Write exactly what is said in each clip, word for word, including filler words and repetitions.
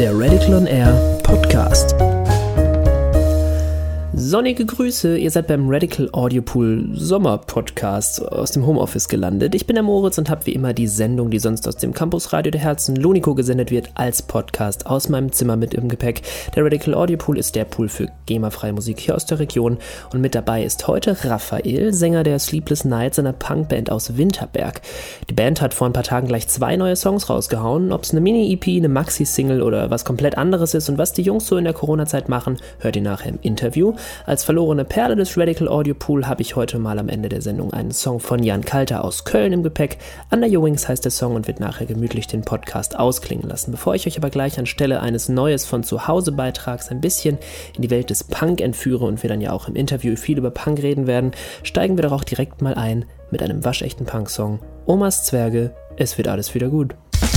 der Radical On Air Podcast. Sonnige Grüße, ihr seid beim Radical Audiopool Sommer Podcast aus dem Homeoffice gelandet. Ich bin der Moritz und habe wie immer die Sendung, die sonst aus dem Campusradio der Herzen Lonico gesendet wird, als Podcast aus meinem Zimmer mit im Gepäck. Der Radical Audiopool ist der Pool für GEMA-freie Musik hier aus der Region und mit dabei ist heute Raphael, Sänger der Sleepless Nights, einer Punkband aus Winterberg. Die Band hat vor ein paar Tagen gleich zwei neue Songs rausgehauen. Ob es eine Mini-E P, eine Maxi-Single oder was komplett anderes ist und was die Jungs so in der Corona-Zeit machen, hört ihr nachher im Interview. Als verlorene Perle des Radical Audiopool habe ich heute mal am Ende der Sendung einen Song von Jan Kalter aus Köln im Gepäck. Under Your Wings heißt der Song und wird nachher gemütlich den Podcast ausklingen lassen. Bevor ich euch aber gleich anstelle eines Neues von Zuhause-Beitrags ein bisschen in die Welt des Punk entführe und wir dann ja auch im Interview viel über Punk reden werden, steigen wir doch auch direkt mal ein mit einem waschechten Punk-Song. Omas Zwerge, es wird alles wieder gut.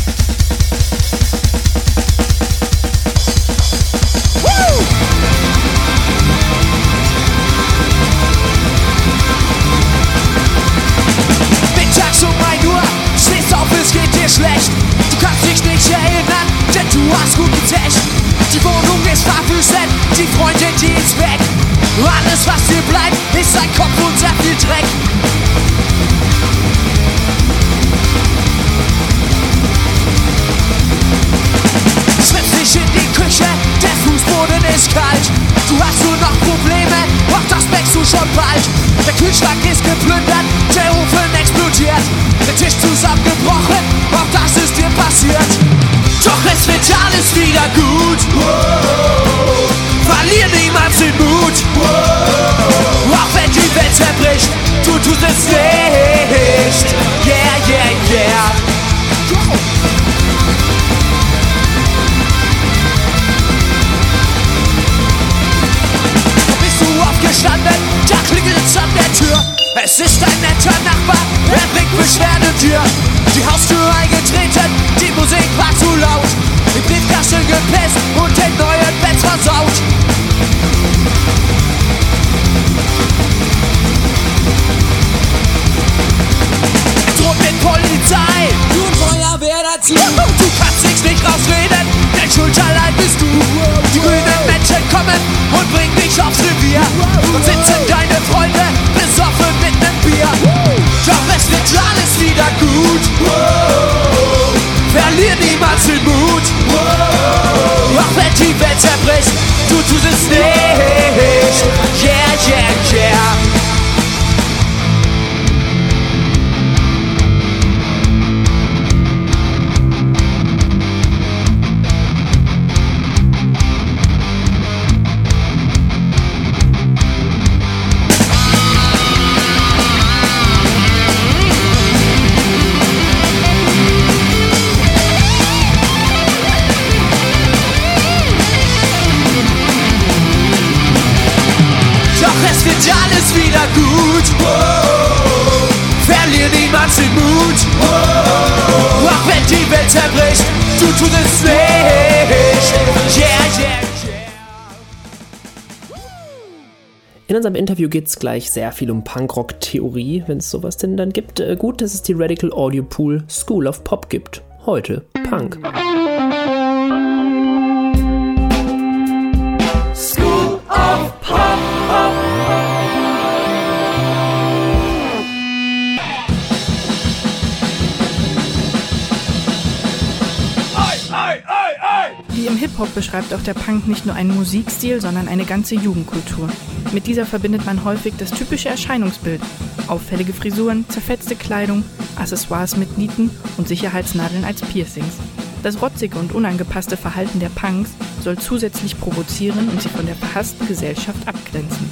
Es geht dir schlecht, du kannst dich nicht erinnern, denn du hast gut getecht. Die Wohnung ist verwüstet, die Freundin, die ist weg. Alles, was dir bleibt, ist dein Kopf und sehr viel Dreck. Schwimmst dich in die Küche, der Fußboden ist kalt. Du hast nur noch Probleme, doch das merkst du schon bald. Der Kühlschrank ist geplündert, der Ofen explodiert. Der Tisch zusammengebrochen, auch das ist dir passiert. Doch es wird alles wieder gut. Wow. Verlier niemals den Mut. Wow. Auch wenn die Welt zerbricht, du tust es nicht. Yeah, yeah, yeah. Go. Bist du aufgestanden, da klingelt's an der Tür. Es ist ein netter Nachbar, er bringt Beschwerde dir. Die Haustür eingetreten, die Musik war zu laut. Die Briefkasten gepisst und den neuen Bett versaut. Er droht mit Polizei und Feuerwehr dazu. Du kannst dich nicht rausreden, denn schuld allein bist du. Die grünen Menschen kommen und bringen dich aufs Revier. Und sitzen deine Freunde besoffen mit nem Bier. Doch es wird alles wieder gut. Wow. Verlier niemals den Mut. Wow. Auch wenn die Welt zerbricht, du tust es nicht. Yeah, yeah, yeah. Alles wieder gut. Wow. Verlier niemals den Mut. Wow. Auch wenn die Welt zerbricht, du tust es nicht. Yeah, yeah, yeah. In unserem Interview geht es gleich sehr viel um Punkrock-Theorie, wenn es sowas denn dann gibt. Äh, gut, dass es die Radical Audiopool School of Pop gibt. Heute Punk. School of Pop. Wie im Hip-Hop beschreibt auch der Punk nicht nur einen Musikstil, sondern eine ganze Jugendkultur. Mit dieser verbindet man häufig das typische Erscheinungsbild. Auffällige Frisuren, zerfetzte Kleidung, Accessoires mit Nieten und Sicherheitsnadeln als Piercings. Das rotzige und unangepasste Verhalten der Punks soll zusätzlich provozieren und sie von der verhassten Gesellschaft abgrenzen.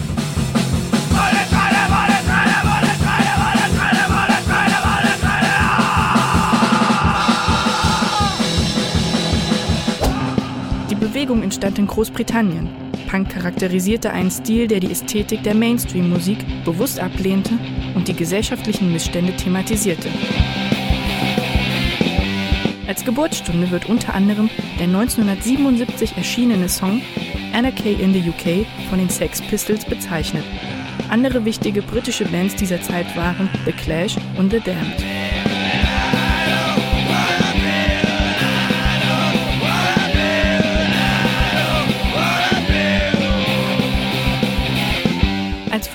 Die Bewegung entstand in Großbritannien. Punk charakterisierte einen Stil, der die Ästhetik der Mainstream-Musik bewusst ablehnte und die gesellschaftlichen Missstände thematisierte. Als Geburtsstunde wird unter anderem der neunzehnhundertsiebenundsiebzig erschienene Song Anarchy in the U K von den Sex Pistols bezeichnet. Andere wichtige britische Bands dieser Zeit waren The Clash und The Damned.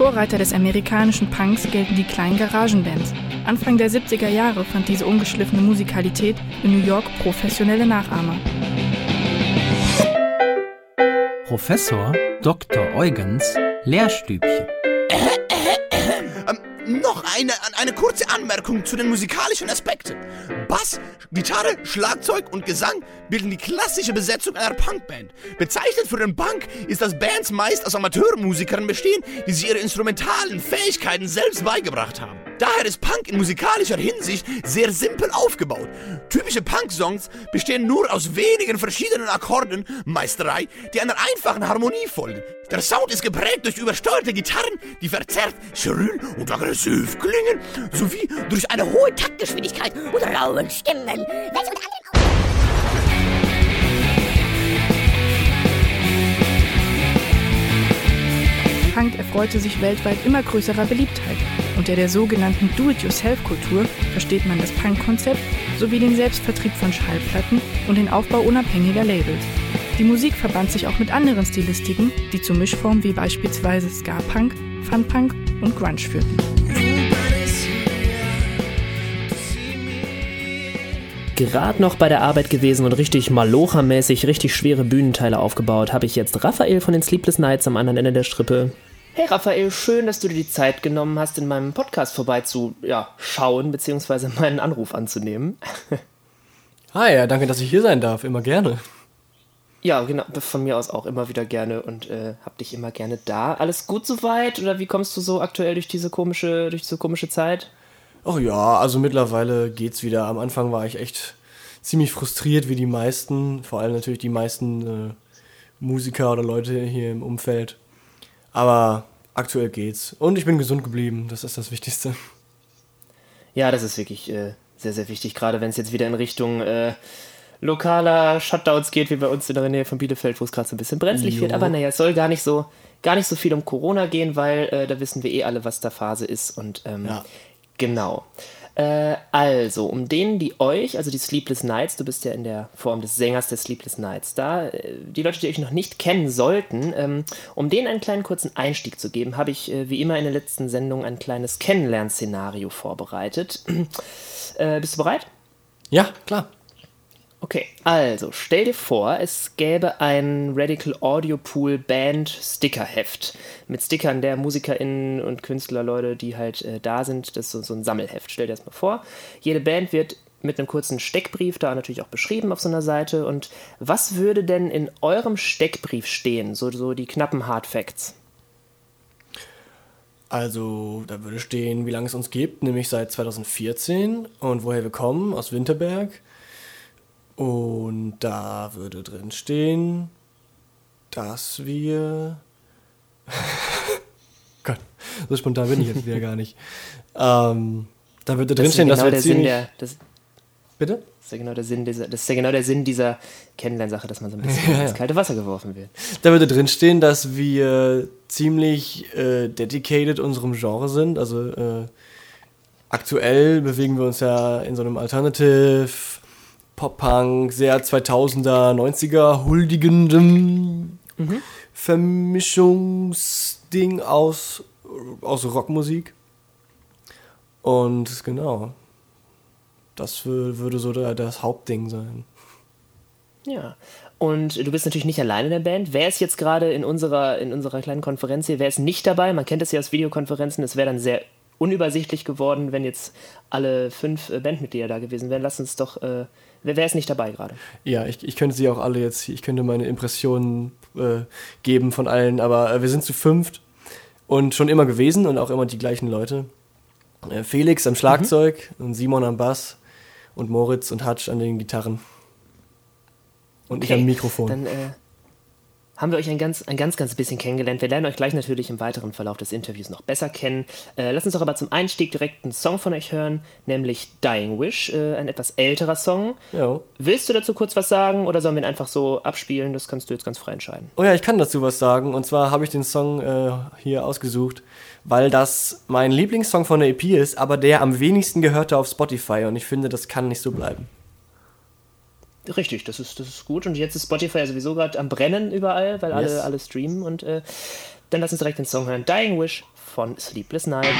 Vorreiter des amerikanischen Punks gelten die kleinen Garagenbands. Anfang der siebziger Jahre fand diese ungeschliffene Musikalität in New York professionelle Nachahmer. Professor Doktor Eugens Lehrstübchen. Ähm, noch eine, eine kurze Anmerkung zu den musikalischen Aspekten. Bass, Gitarre, Schlagzeug und Gesang bilden die klassische Besetzung einer Punkband. Bezeichnet für den Punk ist, dass Bands meist aus Amateurmusikern bestehen, die sich ihre instrumentalen Fähigkeiten selbst beigebracht haben. Daher ist Punk in musikalischer Hinsicht sehr simpel aufgebaut. Typische Punk-Songs bestehen nur aus wenigen verschiedenen Akkorden, meist drei, die einer einfachen Harmonie folgen. Der Sound ist geprägt durch übersteuerte Gitarren, die verzerrt, schril und aggressiv klingen, sowie durch eine hohe Taktgeschwindigkeit und raue Stimmen, welche unter anderem Punk erfreute sich weltweit immer größerer Beliebtheit. Unter der sogenannten Do-it-yourself-Kultur versteht man das Punk-Konzept sowie den Selbstvertrieb von Schallplatten und den Aufbau unabhängiger Labels. Die Musik verband sich auch mit anderen Stilistiken, die zu Mischformen wie beispielsweise Ska-Punk, Fun-Punk und Grunge führten. Gerade noch bei der Arbeit gewesen und richtig Malocha-mäßig richtig schwere Bühnenteile aufgebaut, habe ich jetzt Raphael von den Sleepless Nights am anderen Ende der Strippe. Hey Raphael, schön, dass du dir die Zeit genommen hast, in meinem Podcast vorbeizuschauen, ja, beziehungsweise meinen Anruf anzunehmen. Hi, ja, danke, dass ich hier sein darf, immer gerne. Ja, genau, von mir aus auch immer wieder gerne und äh, hab dich immer gerne da. Alles gut soweit oder wie kommst du so aktuell durch diese komische, durch diese komische Zeit? Oh ja, also mittlerweile geht's wieder. Am Anfang war ich echt ziemlich frustriert, wie die meisten, vor allem natürlich die meisten äh, Musiker oder Leute hier im Umfeld. Aber aktuell geht's. Und ich bin gesund geblieben, das ist das Wichtigste. Ja, das ist wirklich äh, sehr, sehr wichtig, gerade wenn es jetzt wieder in Richtung äh, lokaler Shutdowns geht, wie bei uns in der Nähe von Bielefeld, wo es gerade so ein bisschen brenzlig jo. wird. Aber naja, es soll gar nicht so, gar nicht so viel um Corona gehen, weil äh, da wissen wir eh alle, was da Phase ist. Und ähm, ja. Genau. Äh, also, um denen, die euch, also die Sleepless Nights, du bist ja in der Form des Sängers der Sleepless Nights da, äh, die Leute, die euch noch nicht kennen sollten, ähm, um denen einen kleinen kurzen Einstieg zu geben, habe ich äh, wie immer in der letzten Sendung ein kleines Kennenlernszenario vorbereitet. äh, bist du bereit? Ja, klar. Okay, also stell dir vor, es gäbe ein Radical Audio Pool Band Stickerheft mit Stickern der MusikerInnen und Künstlerleute, die halt äh, da sind. Das ist so, so ein Sammelheft. Stell dir das mal vor. Jede Band wird mit einem kurzen Steckbrief da natürlich auch beschrieben auf so einer Seite. Und was würde denn in eurem Steckbrief stehen? So, so die knappen Hard Facts. Also, da würde stehen, wie lange es uns gibt, nämlich seit zwanzig vierzehn und woher wir kommen, aus Winterberg. Und da würde drin stehen, dass wir... Gott, so spontan bin ich jetzt wieder gar nicht. Ähm, da würde drin stehen, genau dass wir ziemlich... Der, das, Bitte? Das ist, ja genau der Sinn dieser, das ist ja genau der Sinn dieser Kennenlernsache, dass man so ein bisschen ja, ja. ins kalte Wasser geworfen wird. Da würde drin stehen, dass wir ziemlich äh, dedicated unserem Genre sind. Also äh, aktuell bewegen wir uns ja in so einem Alternative... Pop-Punk, sehr zweitausender, neunziger huldigendem mhm. Vermischungsding aus, aus Rockmusik. Und genau, das würde so das Hauptding sein. Ja, und du bist natürlich nicht alleine in der Band. Wer ist jetzt gerade in unserer, in unserer kleinen Konferenz hier, wer ist nicht dabei? Man kennt es ja aus Videokonferenzen, es wäre dann sehr unübersichtlich geworden, wenn jetzt alle fünf äh, Bandmitglieder da gewesen wären. Lass uns doch, äh, wer, wer ist nicht dabei gerade? Ja, ich, ich könnte sie auch alle jetzt, ich könnte meine Impressionen äh, geben von allen, aber äh, wir sind zu fünft und schon immer gewesen und auch immer die gleichen Leute. Äh, Felix am Schlagzeug mhm. und Simon am Bass und Moritz und Hutch an den Gitarren. Und okay, ich am Mikrofon. Dann äh, haben wir euch ein ganz, ein ganz, ganz bisschen kennengelernt. Wir lernen euch gleich natürlich im weiteren Verlauf des Interviews noch besser kennen. Äh, lasst uns doch aber zum Einstieg direkt einen Song von euch hören, nämlich Dying Wish, äh, ein etwas älterer Song. Ja. Willst du dazu kurz was sagen oder sollen wir ihn einfach so abspielen? Das kannst du jetzt ganz frei entscheiden. Oh ja, ich kann dazu was sagen. Und zwar habe ich den Song äh, hier ausgesucht, weil das mein Lieblingssong von der E P ist, aber der am wenigsten gehörte auf Spotify. Und ich finde, das kann nicht so bleiben. Richtig, das ist, das ist gut. Und jetzt ist Spotify ja sowieso gerade am Brennen überall, weil alle, yes. alle streamen. Und äh, dann lass uns direkt den Song hören. Dying Wish von Sleepless Nights.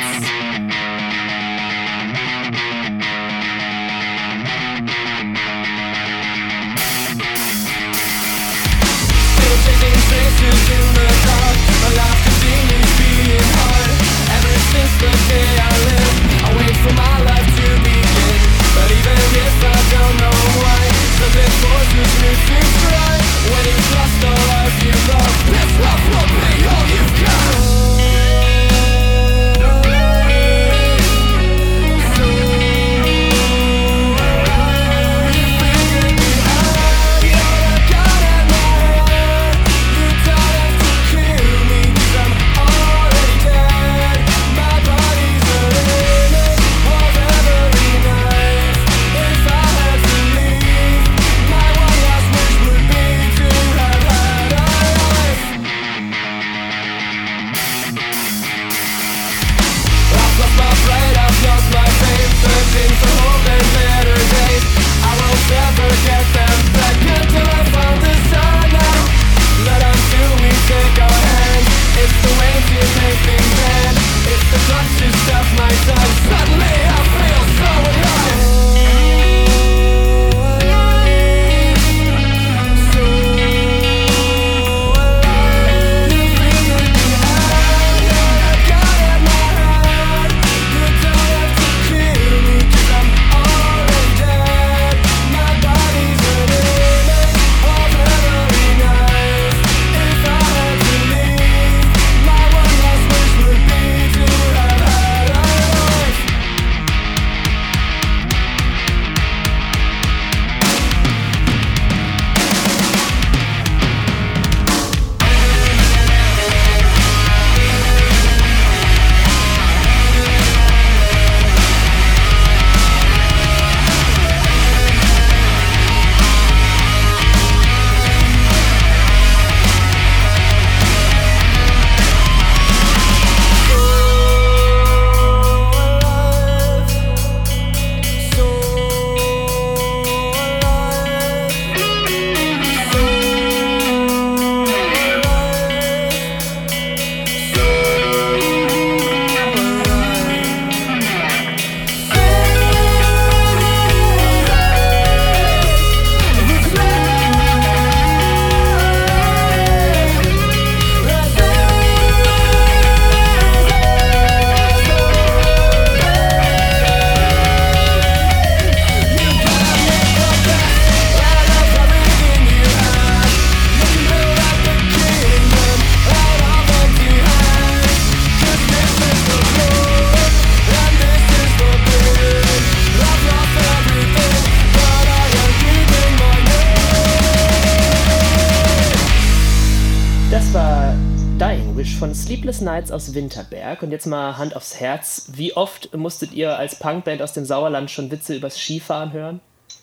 Von Sleepless Nights aus Winterberg. Und jetzt mal Hand aufs Herz. Wie oft musstet ihr als Punkband aus dem Sauerland schon Witze übers Skifahren hören?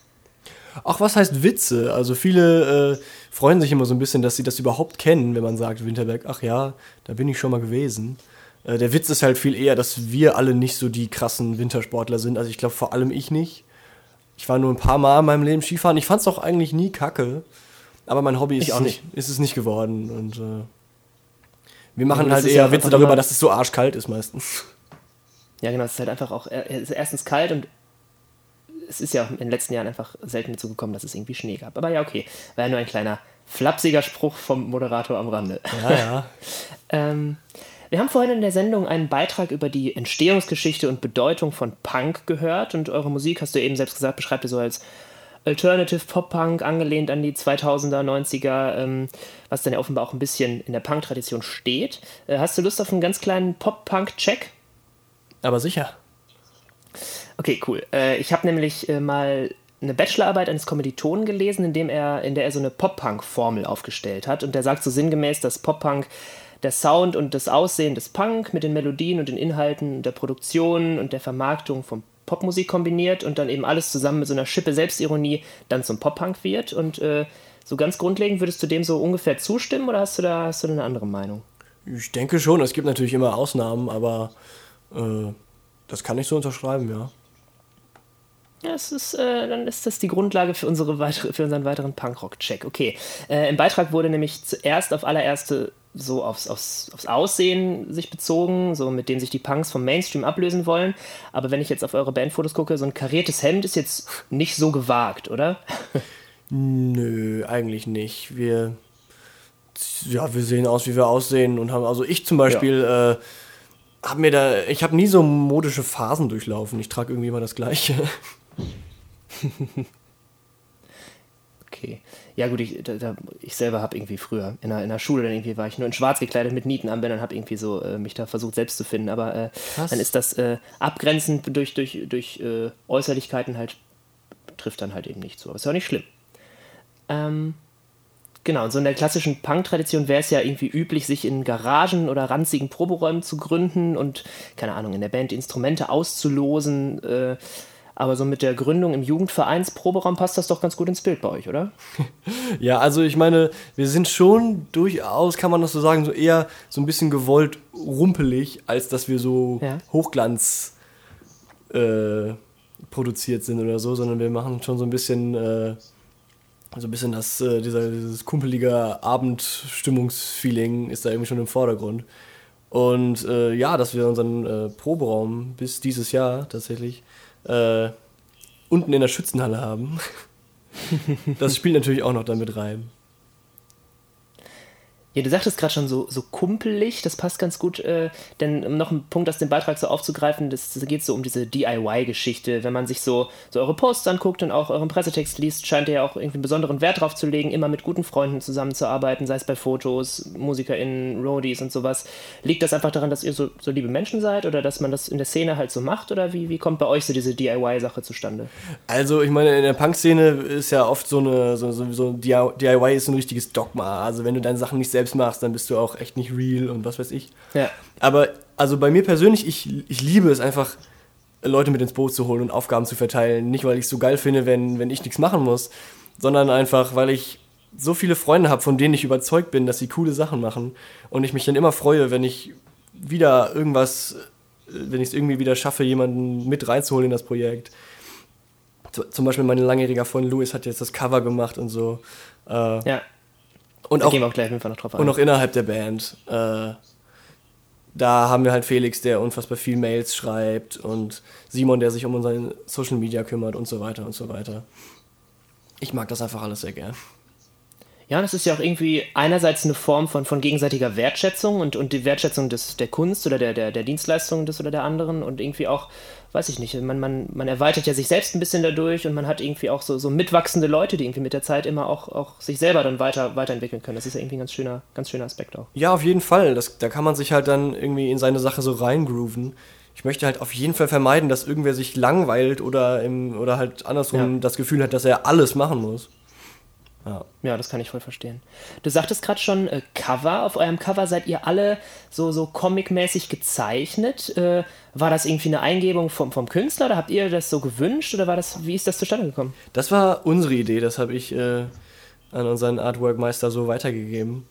Ach, was heißt Witze? Also viele äh, freuen sich immer so ein bisschen, dass sie das überhaupt kennen, wenn man sagt Winterberg, ach ja, da bin ich schon mal gewesen. Äh, der Witz ist halt viel eher, dass wir alle nicht so die krassen Wintersportler sind. Also ich glaube vor allem ich nicht. Ich war nur ein paar Mal in meinem Leben Skifahren. Ich fand es auch eigentlich nie kacke. Aber mein Hobby ist, auch nicht, ist es nicht geworden. Und äh, wir machen ja, halt eher eher Witze darüber, immer, dass es so arschkalt ist meistens. Ja, genau, es ist halt einfach auch, es ist erstens kalt und es ist ja auch in den letzten Jahren einfach selten dazu gekommen, dass es irgendwie Schnee gab. Aber ja, okay, war ja nur ein kleiner flapsiger Spruch vom Moderator am Rande. Ja, ja. ähm, wir haben vorhin in der Sendung einen Beitrag über die Entstehungsgeschichte und Bedeutung von Punk gehört und eure Musik, hast du eben selbst gesagt, beschreibt ihr so als Alternative Pop-Punk, angelehnt an die zweitausender, neunziger, ähm, was dann ja offenbar auch ein bisschen in der Punk-Tradition steht. Äh, hast du Lust auf einen ganz kleinen Pop-Punk-Check? Aber sicher. Okay, cool. Äh, ich habe nämlich äh, mal eine Bachelorarbeit eines Kommilitonen gelesen, in, dem er, in der er so eine Pop-Punk-Formel aufgestellt hat. Und der sagt so sinngemäß, dass Pop-Punk der Sound und das Aussehen des Punk mit den Melodien und den Inhalten der Produktion und der Vermarktung von Popmusik kombiniert und dann eben alles zusammen mit so einer Schippe Selbstironie dann zum Pop-Punk wird. Und äh, so ganz grundlegend, würdest du dem so ungefähr zustimmen oder hast du da hast du eine andere Meinung? Ich denke schon, es gibt natürlich immer Ausnahmen, aber äh, das kann ich so unterschreiben, ja. Ja, es ist, äh, dann ist das die Grundlage für, unsere weitere, für unseren weiteren Punkrock-Check. Okay, äh, im Beitrag wurde nämlich zuerst auf allererste so aufs, aufs, aufs Aussehen sich bezogen, so mit dem sich die Punks vom Mainstream ablösen wollen. Aber wenn ich jetzt auf eure Bandfotos gucke, so ein kariertes Hemd ist jetzt nicht so gewagt, oder? Nö, eigentlich nicht. Wir, ja, wir sehen aus, wie wir aussehen und haben, also ich zum Beispiel, ja. äh, hab mir da, ich habe nie so modische Phasen durchlaufen. Ich trage irgendwie immer das Gleiche. Okay. Ja gut, ich, da, da, ich selber habe irgendwie früher in der, in der Schule dann irgendwie war ich nur in schwarz gekleidet mit Nietenarmbändern und habe irgendwie so äh, mich da versucht selbst zu finden. Aber äh, dann ist das äh, abgrenzend durch, durch, durch äh, Äußerlichkeiten halt, trifft dann halt eben nicht so. Aber ist ja auch nicht schlimm. Ähm, genau, und so in der klassischen Punk-Tradition wäre es ja irgendwie üblich, sich in Garagen oder ranzigen Proberäumen zu gründen und, keine Ahnung, in der Band Instrumente auszulosen. Äh, aber so mit der Gründung im Jugendvereinsproberaum passt das doch ganz gut ins Bild bei euch, oder? Ja, also ich meine, wir sind schon durchaus, kann man das so sagen, so eher so ein bisschen gewollt rumpelig, als dass wir so ja. Hochglanz äh, produziert sind oder so, sondern wir machen schon so ein bisschen, äh, so ein bisschen das, äh, dieser, dieses kumpelige Abendstimmungsfeeling ist da irgendwie schon im Vordergrund. Und äh, ja, dass wir unseren äh, Proberaum bis dieses Jahr tatsächlich Äh, unten in der Schützenhalle haben. Das spielt natürlich auch noch damit rein. Ja, du sagtest gerade schon so, so kumpelig, das passt ganz gut, äh, denn um noch einen Punkt aus dem Beitrag so aufzugreifen, das, das geht so um diese D I Y-Geschichte. Wenn man sich so, so eure Posts anguckt und auch euren Pressetext liest, scheint ihr ja auch irgendwie einen besonderen Wert drauf zu legen, immer mit guten Freunden zusammenzuarbeiten, sei es bei Fotos, MusikerInnen, Roadies und sowas. Liegt das einfach daran, dass ihr so, so liebe Menschen seid oder dass man das in der Szene halt so macht oder wie, wie kommt bei euch so diese D I Y-Sache zustande? Also ich meine, in der Punk-Szene ist ja oft so eine, so, so, so D I Y ist ein richtiges Dogma. Also wenn du deine Sachen nicht selbst machst, dann bist du auch echt nicht real und was weiß ich. Ja. Aber also bei mir persönlich, ich, ich liebe es einfach, Leute mit ins Boot zu holen und Aufgaben zu verteilen. Nicht, weil ich es so geil finde, wenn, wenn ich nichts machen muss, sondern einfach, weil ich so viele Freunde habe, von denen ich überzeugt bin, dass sie coole Sachen machen und ich mich dann immer freue, wenn ich wieder irgendwas, wenn ich es irgendwie wieder schaffe, jemanden mit reinzuholen in das Projekt. Zum Beispiel mein langjähriger Freund Louis hat jetzt das Cover gemacht und so. Äh, ja. Und da auch, gehen wir auch gleich noch drauf ein. Und auch innerhalb der Band. Äh, da haben wir halt Felix, der unfassbar viel Mails schreibt und Simon, der sich um unsere Social Media kümmert und so weiter und so weiter. Ich mag das einfach alles sehr gern. Ja, und das ist ja auch irgendwie einerseits eine Form von, von gegenseitiger Wertschätzung und, und die Wertschätzung des, der Kunst oder der, der, der Dienstleistung des oder der anderen und irgendwie auch, weiß ich nicht, man, man, man erweitert ja sich selbst ein bisschen dadurch und man hat irgendwie auch so, so mitwachsende Leute, die irgendwie mit der Zeit immer auch, auch sich selber dann weiter, weiterentwickeln können. Das ist ja irgendwie ein ganz schöner, ganz schöner Aspekt auch. Ja, auf jeden Fall. Das, da kann man sich halt dann irgendwie in seine Sache so reingrooven. Ich möchte halt auf jeden Fall vermeiden, dass irgendwer sich langweilt oder, im, oder halt andersrum ja. das Gefühl hat, dass er alles machen muss. Ja. ja, das kann ich voll verstehen. Du sagtest gerade schon, äh, Cover. Auf eurem Cover seid ihr alle so, so comic-mäßig gezeichnet. Äh, war das irgendwie eine Eingebung vom, vom Künstler oder habt ihr das so gewünscht oder war das, wie ist das zustande gekommen? Das war unsere Idee, das habe ich äh, an unseren Artwork-Meister so weitergegeben.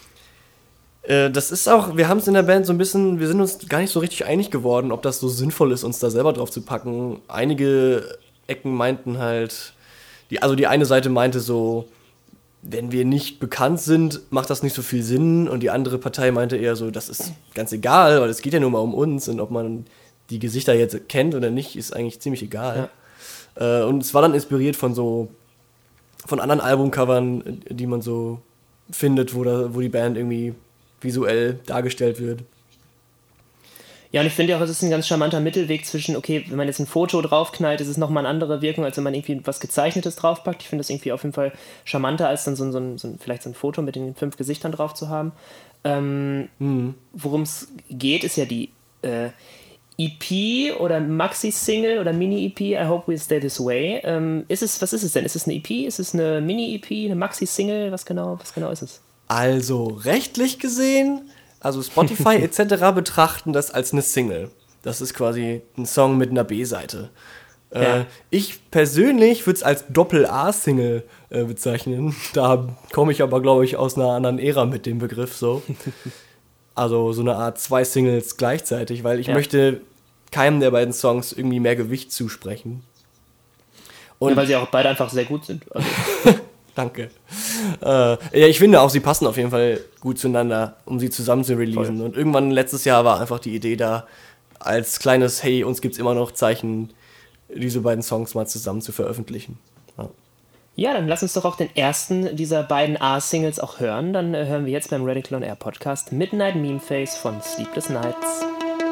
Äh, das ist auch, wir haben es in der Band so ein bisschen, wir sind uns gar nicht so richtig einig geworden, ob das so sinnvoll ist, uns da selber drauf zu packen. Einige Ecken meinten halt, die, also die eine Seite meinte so, wenn wir nicht bekannt sind, macht das nicht so viel Sinn. Und die andere Partei meinte eher so, das ist ganz egal, weil es geht ja nur mal um uns. Und ob man die Gesichter jetzt kennt oder nicht, ist eigentlich ziemlich egal. Ja. Äh, und es war dann inspiriert von so, von anderen Albumcovern, die man so findet, wo, da, wo die Band irgendwie visuell dargestellt wird. Ja, und ich finde ja auch, es ist ein ganz charmanter Mittelweg zwischen, okay, wenn man jetzt ein Foto draufknallt, ist es nochmal eine andere Wirkung, als wenn man irgendwie was Gezeichnetes draufpackt. Ich finde das irgendwie auf jeden Fall charmanter, als dann so ein, so ein, so ein vielleicht so ein Foto mit den fünf Gesichtern drauf zu haben. Ähm, mhm. Worum es geht, ist ja die äh, E P oder Maxi-Single oder Mini-E P, I Hope We Stay This Way. Ähm, ist es, was ist es denn? Ist es eine E P? Ist es eine Mini-E P? Eine Maxi-Single? Was genau, was genau ist es? Also, rechtlich gesehen... Also Spotify et cetera betrachten das als eine Single. Das ist quasi ein Song mit einer B-Seite. Ja. Äh, ich persönlich würde es als Doppel-A-Single äh, bezeichnen. Da komme ich aber, glaube ich, aus einer anderen Ära mit dem Begriff so. Also so eine Art zwei Singles gleichzeitig, weil ich ja. möchte keinem der beiden Songs irgendwie mehr Gewicht zusprechen. Und ja, weil sie auch beide einfach sehr gut sind. Also. Danke. Äh, ja, ich finde auch, sie passen auf jeden Fall gut zueinander, um sie zusammen zu releasen. Voll. Und irgendwann letztes Jahr war einfach die Idee da, als kleines Hey, uns gibt's immer noch Zeichen, diese beiden Songs mal zusammen zu veröffentlichen. Ja. Ja, dann lass uns doch auch den ersten dieser beiden A-Singles auch hören. Dann äh, hören wir jetzt beim Radical On Air Podcast Midnight Meme Face von Sleepless Nights.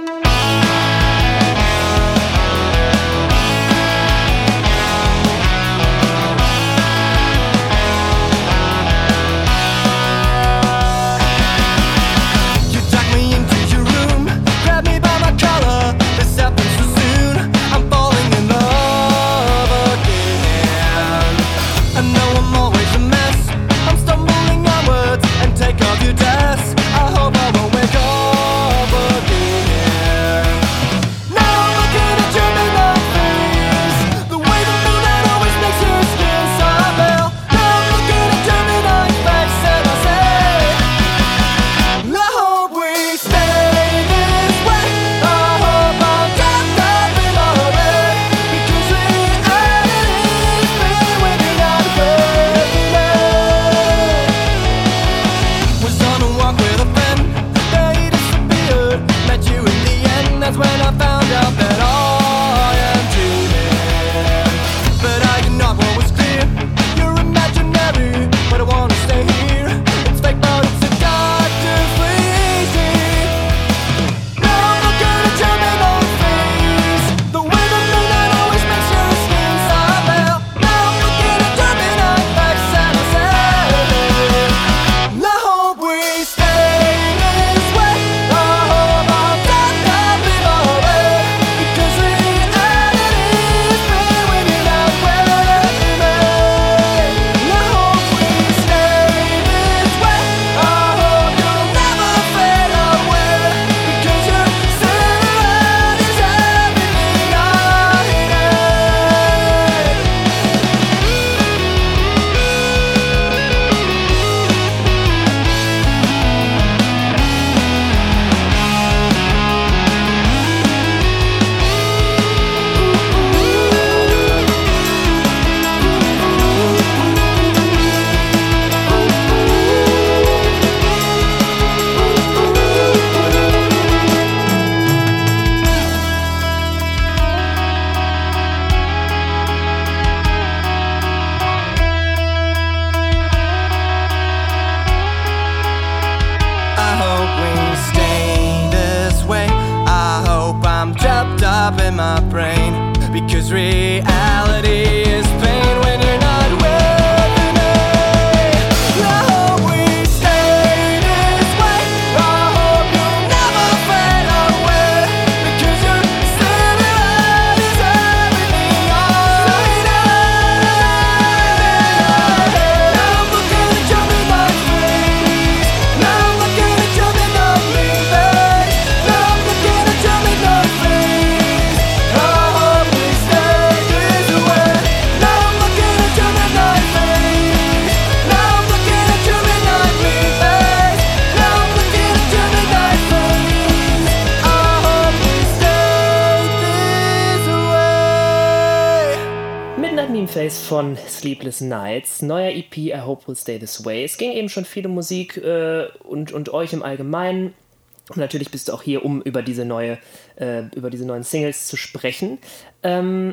Von Sleepless Nights, neuer E P, I Hope We'll Stay This Way. Es ging eben schon viel um Musik äh, und, und euch im Allgemeinen. Und natürlich bist du auch hier, um über diese neue, äh, über diese neuen Singles zu sprechen. Ähm,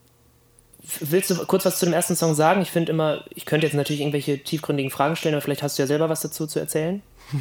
willst du kurz was zu dem ersten Song sagen? Ich finde immer, ich könnte jetzt natürlich irgendwelche tiefgründigen Fragen stellen, aber vielleicht hast du ja selber was dazu zu erzählen.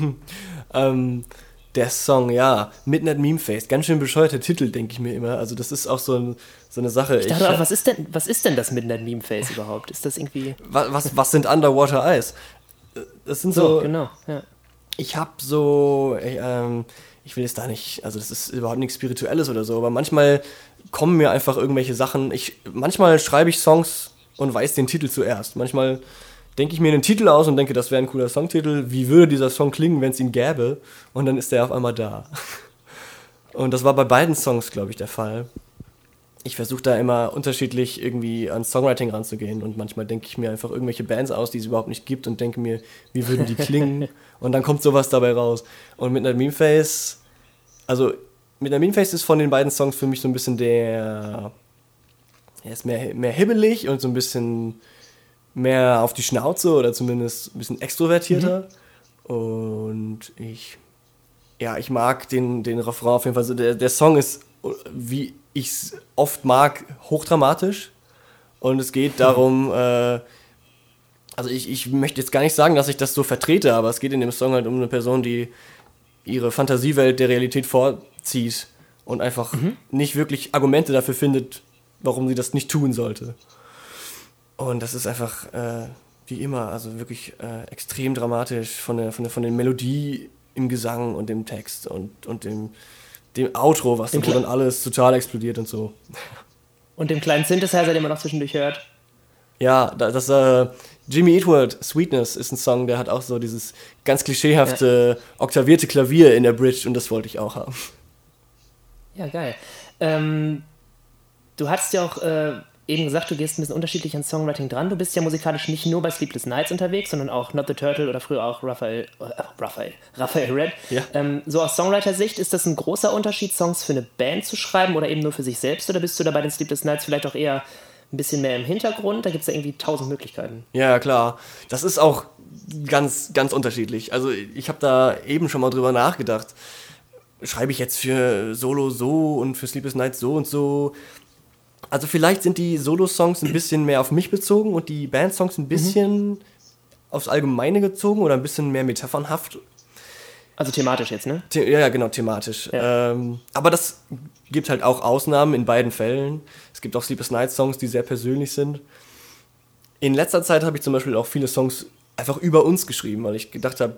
ähm, der Song, ja, Midnight Meme Face, ganz schön bescheuerter Titel, denke ich mir immer. Also das ist auch so, ein, so eine Sache. Ich dachte ich, auch, was ist denn, was ist denn das Midnight Meme Face überhaupt? Ist das irgendwie... Was, was, was sind Underwater Eyes? Das sind so... so genau, ja. Ich hab so... Ich, ähm, ich will jetzt da nicht... Also das ist überhaupt nichts Spirituelles oder so, aber manchmal kommen mir einfach irgendwelche Sachen... Ich, manchmal schreibe ich Songs und weiß den Titel zuerst. Manchmal denke ich mir einen Titel aus und denke, das wäre ein cooler Songtitel. Wie würde dieser Song klingen, wenn es ihn gäbe? Und dann ist der auf einmal da. Und das war bei beiden Songs, glaube ich, der Fall. Ich versuche da immer unterschiedlich irgendwie ans Songwriting ranzugehen und manchmal denke ich mir einfach irgendwelche Bands aus, die es überhaupt nicht gibt und denke mir, wie würden die klingen? Und dann kommt sowas dabei raus. Und Midnight Meme Face, also Midnight Meme Face ist von den beiden Songs für mich so ein bisschen der, er ist mehr, mehr hibbelig und so ein bisschen mehr auf die Schnauze oder zumindest ein bisschen extrovertierter. Mhm. Und ich, ja, ich mag den, den Refrain auf jeden Fall. Also der, der Song ist, wie ich es oft mag, hochdramatisch. Und es geht darum, äh, also ich, ich möchte jetzt gar nicht sagen, dass ich das so vertrete, aber es geht in dem Song halt um eine Person, die ihre Fantasiewelt der Realität vorzieht und einfach mhm. nicht wirklich Argumente dafür findet, warum sie das nicht tun sollte. Und das ist einfach, äh, wie immer, also wirklich äh, extrem dramatisch von der, von der, von der Melodie im Gesang und dem Text und, und dem, dem Outro, was wo dann alles total explodiert und so. Und dem kleinen Synthesizer, den man noch zwischendurch hört. Ja, das äh, Jimmy Eat World, Sweetness, ist ein Song, der hat auch so dieses ganz klischeehafte, ja. oktavierte Klavier in der Bridge und das wollte ich auch haben. Ja, geil. Ähm, du hast ja auch äh, eben gesagt, du gehst ein bisschen unterschiedlich an Songwriting dran. Du bist ja musikalisch nicht nur bei Sleepless Nights unterwegs, sondern auch Not the Turtle oder früher auch Raphael, äh, Raphael, Raphael Red. Ja. Ähm, so aus Songwriter-Sicht, ist das ein großer Unterschied, Songs für eine Band zu schreiben oder eben nur für sich selbst? Oder bist du da bei den Sleepless Nights vielleicht auch eher ein bisschen mehr im Hintergrund? Da gibt es ja irgendwie tausend Möglichkeiten. Ja, klar. Das ist auch ganz, ganz unterschiedlich. Also ich habe da eben schon mal drüber nachgedacht. Schreibe ich jetzt für Solo so und für Sleepless Nights so und so? Also vielleicht sind die Solo-Songs ein bisschen mehr auf mich bezogen und die Band-Songs ein bisschen mhm. aufs Allgemeine gezogen oder ein bisschen mehr metaphernhaft. Also thematisch jetzt, ne? The- ja, genau, thematisch. Ja. Ähm, aber das gibt halt auch Ausnahmen in beiden Fällen. Es gibt auch Sleepless Nights Songs, die sehr persönlich sind. In letzter Zeit habe ich zum Beispiel auch viele Songs einfach über uns geschrieben, weil ich gedacht habe,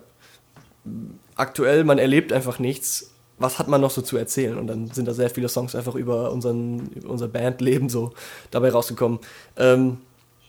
aktuell, man erlebt einfach nichts. Was hat man noch so zu erzählen? Und dann sind da sehr viele Songs einfach über, unseren, über unser Bandleben so dabei rausgekommen. Ähm,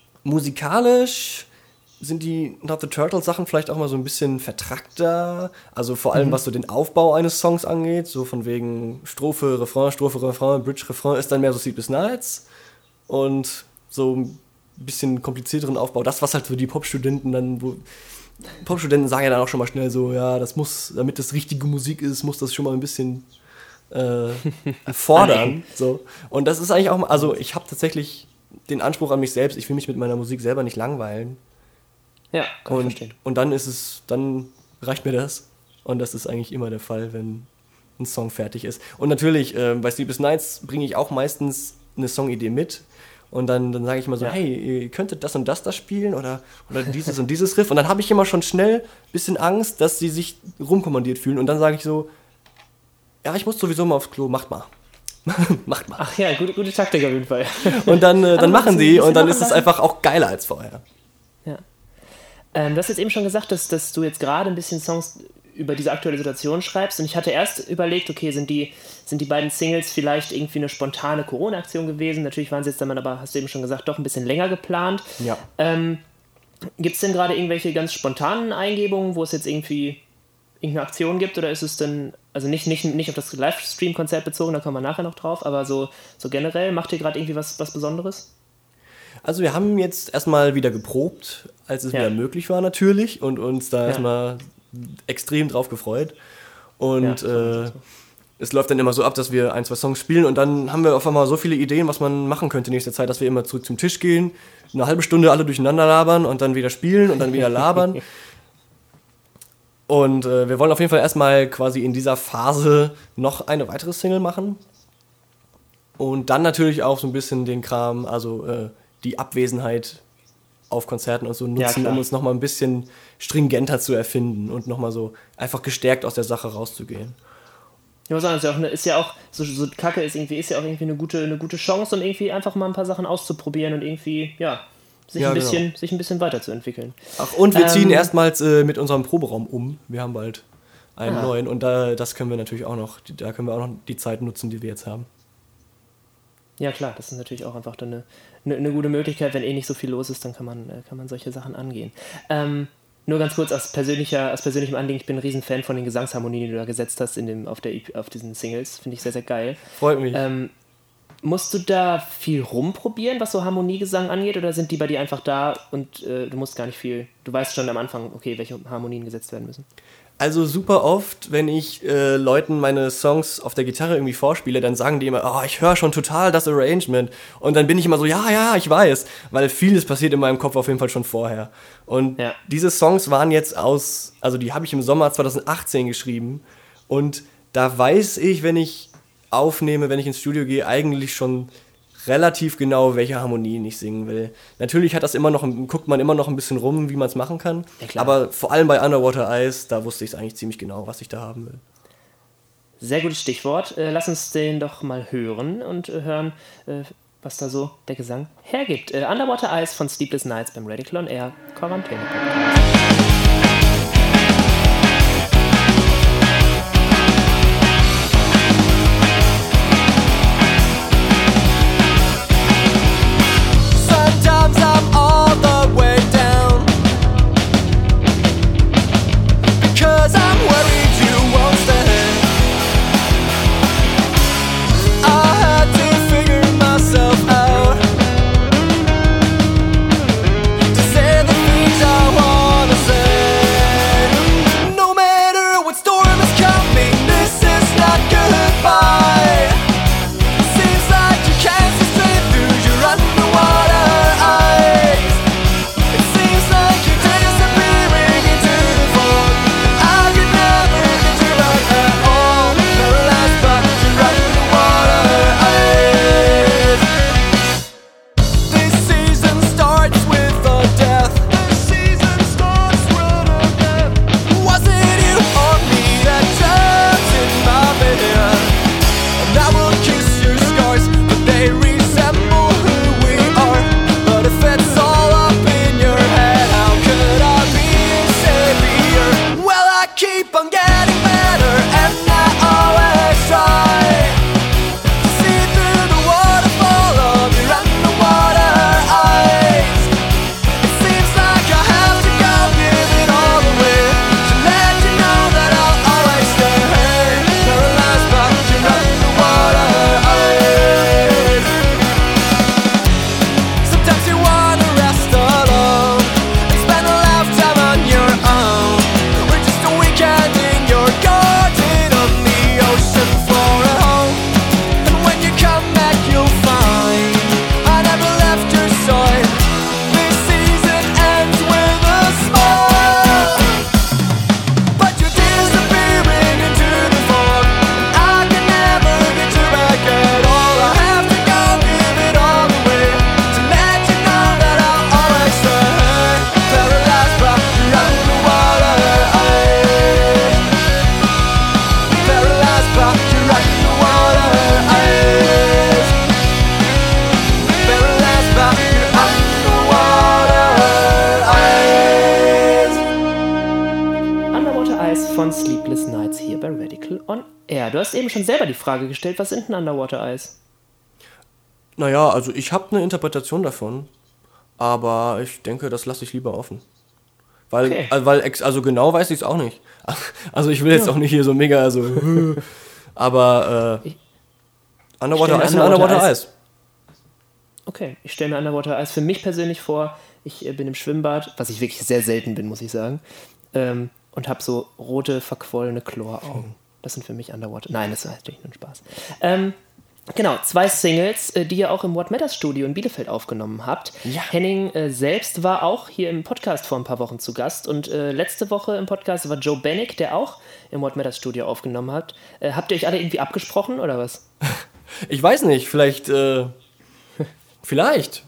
musikalisch sind die Not the Turtles Sachen vielleicht auch mal so ein bisschen vertrackter. Also vor allem, mhm. was so den Aufbau eines Songs angeht. So von wegen Strophe, Refrain, Strophe, Refrain, Bridge, Refrain ist dann mehr so Sleepless Nights. Und so ein bisschen komplizierteren Aufbau. Das, was halt für die Popstudenten dann... Wo, Popstudenten sagen ja dann auch schon mal schnell so, ja, das muss, damit das richtige Musik ist, muss das schon mal ein bisschen äh, fordern. So. Und das ist eigentlich auch, also ich habe tatsächlich den Anspruch an mich selbst, ich will mich mit meiner Musik selber nicht langweilen. Ja, kann und, ich verstehen. Und dann ist es, dann reicht mir das. Und das ist eigentlich immer der Fall, wenn ein Song fertig ist. Und natürlich, äh, bei Sleepless Nights bringe ich auch meistens eine Songidee mit. Und dann, dann sage ich immer so, ja. hey, ihr könntet das und das da spielen oder, oder dieses und dieses Riff. Und dann habe ich immer schon schnell ein bisschen Angst, dass sie sich rumkommandiert fühlen. Und dann sage ich so, ja, ich muss sowieso mal aufs Klo, macht mal. macht mal. Ach ja, gute, gute Taktik auf jeden Fall. Und dann, äh, dann machen die und dann ist es einfach auch geiler als vorher. Ja. Ähm, du hast jetzt eben schon gesagt, dass, dass du jetzt gerade ein bisschen Songs über diese aktuelle Situation schreibst. Und ich hatte erst überlegt, okay, sind die, sind die beiden Singles vielleicht irgendwie eine spontane Corona-Aktion gewesen? Natürlich waren sie jetzt dann aber, hast du eben schon gesagt, doch ein bisschen länger geplant. Ja. Ähm, gibt es denn gerade irgendwelche ganz spontanen Eingebungen, wo es jetzt irgendwie irgendeine Aktion gibt? Oder ist es denn, also nicht, nicht, nicht auf das Livestream-Konzert bezogen, da kommen wir nachher noch drauf, aber so, so generell, macht ihr gerade irgendwie was, was Besonderes? Also wir haben jetzt erstmal wieder geprobt, als es ja. wieder möglich war natürlich und uns da ja. erstmal extrem drauf gefreut. Und ja, äh, es läuft dann immer so ab, dass wir ein, zwei Songs spielen und dann haben wir auf einmal so viele Ideen, was man machen könnte in nächster Zeit, dass wir immer zurück zum Tisch gehen, eine halbe Stunde alle durcheinander labern und dann wieder spielen und dann wieder labern. Und äh, wir wollen auf jeden Fall erstmal quasi in dieser Phase noch eine weitere Single machen. Und dann natürlich auch so ein bisschen den Kram, also äh, die Abwesenheit auf Konzerten und so nutzen, ja, um uns nochmal ein bisschen stringenter zu erfinden und nochmal so einfach gestärkt aus der Sache rauszugehen. Ich muss sagen, ist ja auch, eine, ist ja auch so, so Kacke ist irgendwie, ist ja auch irgendwie eine gute, eine gute Chance, um irgendwie einfach mal ein paar Sachen auszuprobieren und irgendwie, ja, sich, ja, ein, bisschen, genau. sich ein bisschen weiterzuentwickeln. Ach, und wir ähm, ziehen erstmals äh, mit unserem Proberaum um. Wir haben bald einen aha. neuen und da, das können wir natürlich auch noch, da können wir auch noch die Zeit nutzen, die wir jetzt haben. Ja klar, das ist natürlich auch einfach eine, eine, eine gute Möglichkeit, wenn eh nicht so viel los ist, dann kann man, kann man solche Sachen angehen. Ähm, nur ganz kurz aus, persönlicher, aus persönlichem Anliegen, ich bin ein Riesenfan von den Gesangsharmonien, die du da gesetzt hast in dem, auf, der, auf diesen Singles, finde ich sehr, sehr geil. Freut mich. Ähm, musst du da viel rumprobieren, was so Harmoniegesang angeht, oder sind die bei dir einfach da und äh, du musst gar nicht viel, du weißt schon am Anfang, okay, welche Harmonien gesetzt werden müssen? Also super oft, wenn ich äh, Leuten meine Songs auf der Gitarre irgendwie vorspiele, dann sagen die immer, oh, ich höre schon total das Arrangement. Und dann bin ich immer so, ja, ja, ich weiß. Weil vieles passiert in meinem Kopf auf jeden Fall schon vorher. Und ja. diese Songs waren jetzt aus, also die habe ich im Sommer zwanzig achtzehn geschrieben. Und da weiß ich, wenn ich aufnehme, wenn ich ins Studio gehe, eigentlich schon relativ genau, welche Harmonien ich singen will. Natürlich hat das immer noch, guckt man immer noch ein bisschen rum, wie man es machen kann. Ja, aber vor allem bei Underwater Eyes, da wusste ich es eigentlich ziemlich genau, was ich da haben will. Sehr gutes Stichwort. Äh, lass uns den doch mal hören und äh, hören, äh, was da so der Gesang hergibt. Äh, Underwater Eyes von Sleepless Nights beim Radical On Air Quarantäne-Podcast. I'm all the way down because I'm worried you won't stay. I had to figure myself out to say the things I wanna say. No matter what storm is coming, this is not goodbye. Seems like you can't see straight through your underwater. Von Sleepless Nights hier bei Radical On Air. Du hast eben schon selber die Frage gestellt, was sind denn Underwater Eyes? Naja, also ich habe eine Interpretation davon, aber ich denke, das lasse ich lieber offen. Weil, okay. äh, weil also genau weiß ich es auch nicht. Also ich will jetzt ja. auch nicht hier so mega, also aber äh, Underwater Eyes und Underwater Eyes. Okay, ich stelle mir Underwater Eyes für mich persönlich vor, ich äh, bin im Schwimmbad, was ich wirklich sehr selten bin, muss ich sagen, ähm, und habe so rote, verquollene Chloraugen. Das sind für mich Underwater. Nein, das ist natürlich nur ein Spaß. Ähm, genau, zwei Singles, äh, die ihr auch im What Matters Studio in Bielefeld aufgenommen habt. Ja. Henning äh, selbst war auch hier im Podcast vor ein paar Wochen zu Gast und äh, letzte Woche im Podcast war Joe Bennick, der auch im What Matters Studio aufgenommen hat. Äh, habt ihr euch alle irgendwie abgesprochen oder was? Ich weiß nicht, vielleicht, äh, vielleicht.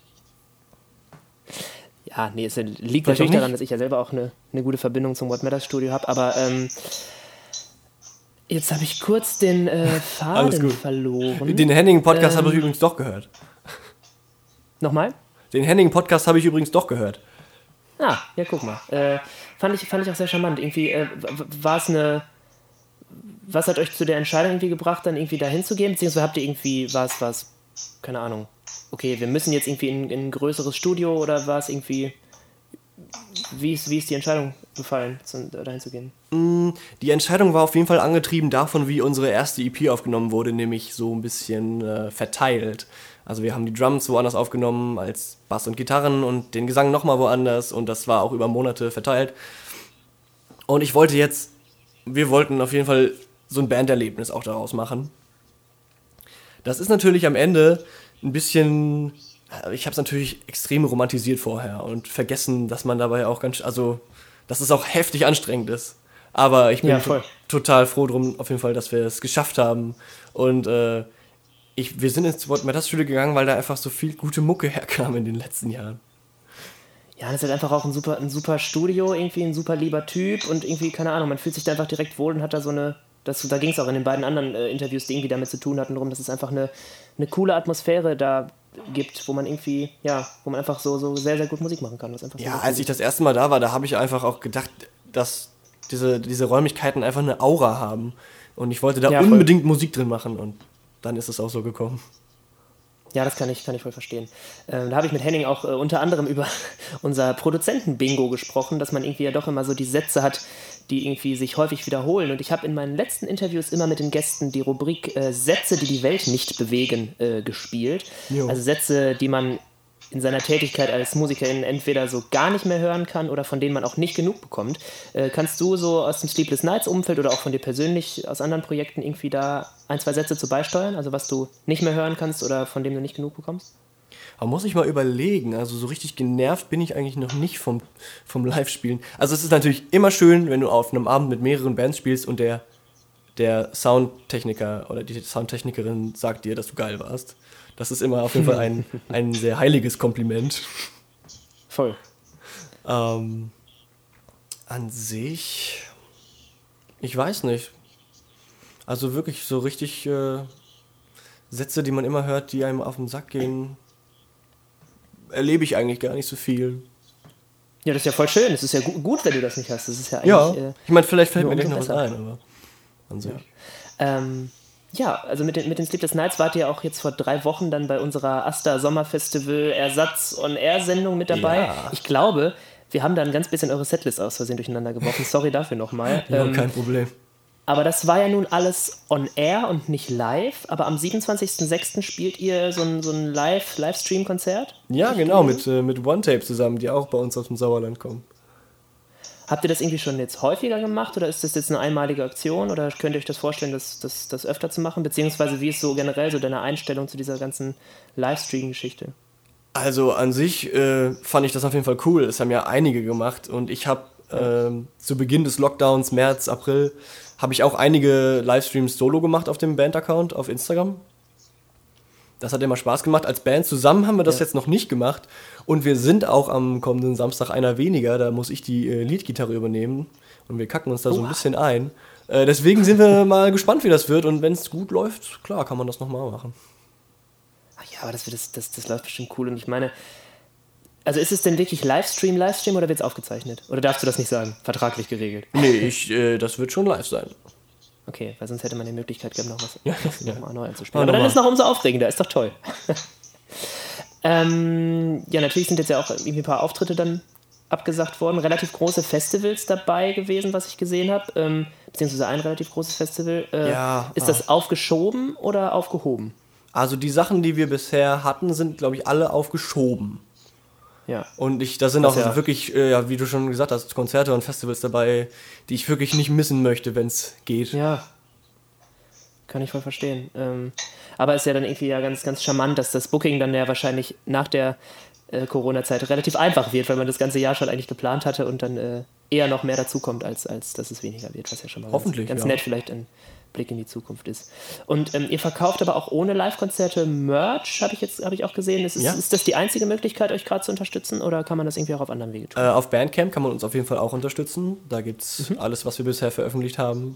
Ja, nee, es liegt natürlich daran, dass ich ja selber auch eine, eine gute Verbindung zum What Matters Studio habe, aber ähm, jetzt habe ich kurz den äh, Faden verloren. Den Henning-Podcast ähm, habe ich übrigens doch gehört. Nochmal? Den Henning-Podcast habe ich übrigens doch gehört. Ah, ja, guck mal. Äh, fand, ich, fand ich auch sehr charmant. Irgendwie äh, war es eine... Was hat euch zu der Entscheidung irgendwie gebracht, dann irgendwie da hinzugehen? Beziehungsweise habt ihr irgendwie, war es, war es, keine Ahnung, okay, wir müssen jetzt irgendwie in, in ein größeres Studio oder war es irgendwie, wie ist, wie ist die Entscheidung gefallen, dahin zu gehen? Die Entscheidung war auf jeden Fall angetrieben davon, wie unsere erste E P aufgenommen wurde, nämlich so ein bisschen äh, verteilt. Also wir haben die Drums woanders aufgenommen als Bass und Gitarren und den Gesang nochmal woanders und das war auch über Monate verteilt. Und ich wollte jetzt, wir wollten auf jeden Fall so ein Banderlebnis auch daraus machen. Das ist natürlich am Ende ein bisschen, ich habe es natürlich extrem romantisiert vorher und vergessen, dass man dabei auch ganz, also, dass es auch heftig anstrengend ist. Aber ich bin Ja, voll. to- total froh drum, auf jeden Fall, dass wir es geschafft haben. Und äh, ich, wir sind ins Metal-Studio gegangen, weil da einfach so viel gute Mucke herkam in den letzten Jahren. Ja, das ist halt einfach auch ein super, ein super Studio, irgendwie ein super lieber Typ und irgendwie, keine Ahnung, man fühlt sich da einfach direkt wohl und hat da so eine, das, da ging es auch in den beiden anderen äh, Interviews, die irgendwie damit zu tun hatten, darum, dass es einfach eine, eine coole Atmosphäre da gibt, wo man irgendwie, ja, wo man einfach so, so sehr, sehr gut Musik machen kann. Was einfach so Ja, gut als ich das erste Mal da war, da habe ich einfach auch gedacht, dass diese, diese Räumlichkeiten einfach eine Aura haben. Und ich wollte da Ja, voll. unbedingt Musik drin machen und dann ist es auch so gekommen. Ja, das kann ich, kann ich voll verstehen. Ähm, da habe ich mit Henning auch äh, unter anderem über unser Produzenten-Bingo gesprochen, dass man irgendwie ja doch immer so die Sätze hat, die irgendwie sich häufig wiederholen. Und ich habe in meinen letzten Interviews immer mit den Gästen die Rubrik äh, Sätze, die die Welt nicht bewegen, äh, gespielt. Jo. Also Sätze, die man in seiner Tätigkeit als Musikerin entweder so gar nicht mehr hören kann oder von denen man auch nicht genug bekommt. Äh, kannst du so aus dem Sleepless Nights Umfeld oder auch von dir persönlich aus anderen Projekten irgendwie da ein, zwei Sätze zu beisteuern? Also was du nicht mehr hören kannst oder von dem du nicht genug bekommst? Aber muss ich mal überlegen, also so richtig genervt bin ich eigentlich noch nicht vom, vom Live-Spielen. Also es ist natürlich immer schön, wenn du auf einem Abend mit mehreren Bands spielst und der, der Soundtechniker oder die Soundtechnikerin sagt dir, dass du geil warst. Das ist immer auf jeden Fall ein, ein sehr heiliges Kompliment. Voll. Ähm, an sich, ich weiß nicht. Also wirklich so richtig äh, Sätze, die man immer hört, die einem auf den Sack gehen, erlebe ich eigentlich gar nicht so viel. Ja, das ist ja voll schön. Es ist ja gu- gut, wenn du das nicht hast. Das ist ja eigentlich... Ja, Äh, ich meine, vielleicht fällt nur mir gleich noch umso was besser. ein, aber an sich. Ähm, ja, also mit den, mit den Sleepless Nights wart ihr auch jetzt vor drei Wochen dann bei unserer Asta Sommerfestival Ersatz-on-Air-Sendung mit dabei. Ja. Ich glaube, wir haben da ein ganz bisschen eure Setlist aus Versehen durcheinander geworfen. Sorry dafür nochmal. Ja, Ähm, kein Problem. aber das war ja nun alles on-air und nicht live. Aber am siebenundzwanzigsten sechsten spielt ihr so ein, so ein Live, Livestream-Konzert. Ja, Hab ich genau, gelesen? mit, äh, mit One-Tape zusammen, die auch bei uns aus dem Sauerland kommen. Habt ihr das irgendwie schon jetzt häufiger gemacht oder ist das jetzt eine einmalige Aktion oder könnt ihr euch das vorstellen, das, das, das öfter zu machen? Beziehungsweise wie ist so generell so deine Einstellung zu dieser ganzen Livestream-Geschichte? Also an sich äh, fand ich das auf jeden Fall cool. Es haben ja einige gemacht und ich habe ähm, zu Beginn des Lockdowns, März, April, habe ich auch einige Livestreams solo gemacht auf dem Band-Account auf Instagram. Das hat immer Spaß gemacht. Als Band zusammen haben wir das Ja. jetzt noch nicht gemacht. Und wir sind auch am kommenden Samstag einer weniger. Da muss ich die äh, Leadgitarre übernehmen. Und wir kacken uns da so ein Oha. bisschen ein. Äh, deswegen sind wir mal gespannt, wie das wird. Und wenn es gut läuft, klar, kann man das nochmal machen. Ach ja, aber das, wird- das, das, das läuft bestimmt cool und ich meine, also ist es denn wirklich Livestream, Livestream oder wird es aufgezeichnet? Oder darfst du das nicht sagen? Vertraglich geregelt. Nee, ich, äh, das wird schon live sein. Okay, weil sonst hätte man die Möglichkeit gehabt, noch was Ja, noch ja. mal neu anzuspielen. Ja, Aber dann nochmal. ist es noch umso aufregender, ist doch toll. ähm, ja, natürlich sind jetzt ja auch irgendwie ein paar Auftritte dann abgesagt worden. Relativ große Festivals dabei gewesen, was ich gesehen habe. Ähm, beziehungsweise ein relativ großes Festival. Äh, Ja, ist ah. das aufgeschoben oder aufgehoben? Also die Sachen, die wir bisher hatten, sind, glaube ich, alle aufgeschoben. Ja. Und ich, da sind Das auch ja- wirklich, äh, ja, wie du schon gesagt hast, Konzerte und Festivals dabei, die ich wirklich nicht missen möchte, wenn es geht. Ja. Kann ich voll verstehen. Ähm, aber ist ja dann irgendwie ja ganz, ganz charmant, dass das Booking dann ja wahrscheinlich nach der äh, Corona-Zeit relativ einfach wird, weil man das ganze Jahr schon eigentlich geplant hatte und dann äh, eher noch mehr dazukommt, als, als dass es weniger wird, was ja schon mal Hoffentlich, ganz, ganz ja. nett vielleicht ein Blick in die Zukunft ist. Und ähm, ihr verkauft aber auch ohne Live-Konzerte Merch, habe ich jetzt habe ich auch gesehen. Ist, Ja. ist das die einzige Möglichkeit, euch gerade zu unterstützen oder kann man das irgendwie auch auf anderen Wege tun? Äh, auf Bandcamp kann man uns auf jeden Fall auch unterstützen. Da gibt es Mhm. alles, was wir bisher veröffentlicht haben,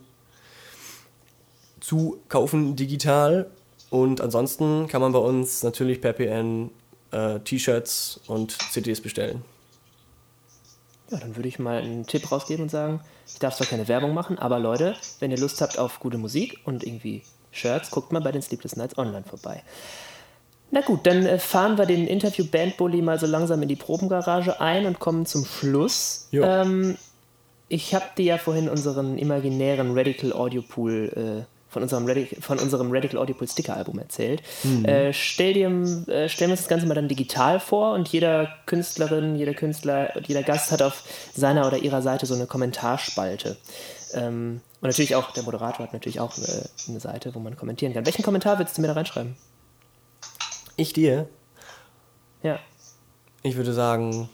zu kaufen digital. Und ansonsten kann man bei uns natürlich per P N äh, T-Shirts und C Ds bestellen. Ja, dann würde ich mal einen Tipp rausgeben und sagen, ich darf zwar keine Werbung machen, aber Leute, wenn ihr Lust habt auf gute Musik und irgendwie Shirts, guckt mal bei den Sleepless Nights online vorbei. Na gut, dann äh, fahren wir den Interview Band Bully mal so langsam in die Probengarage ein und kommen zum Schluss. Jo. Ähm, ich habe dir ja vorhin unseren imaginären Radical Audio Pool äh, von unserem, Radic- von unserem Radical Audiopool Sticker-Album erzählt. Mhm. Äh, stell dir, äh, stellen wir uns das Ganze mal dann digital vor und jeder Künstlerin, jeder Künstler und jeder Gast hat auf seiner oder ihrer Seite so eine Kommentarspalte. Ähm, und natürlich auch, der Moderator hat natürlich auch äh, eine Seite, wo man kommentieren kann. Welchen Kommentar willst du mir da reinschreiben? Ich dir? Ja. Ich würde sagen,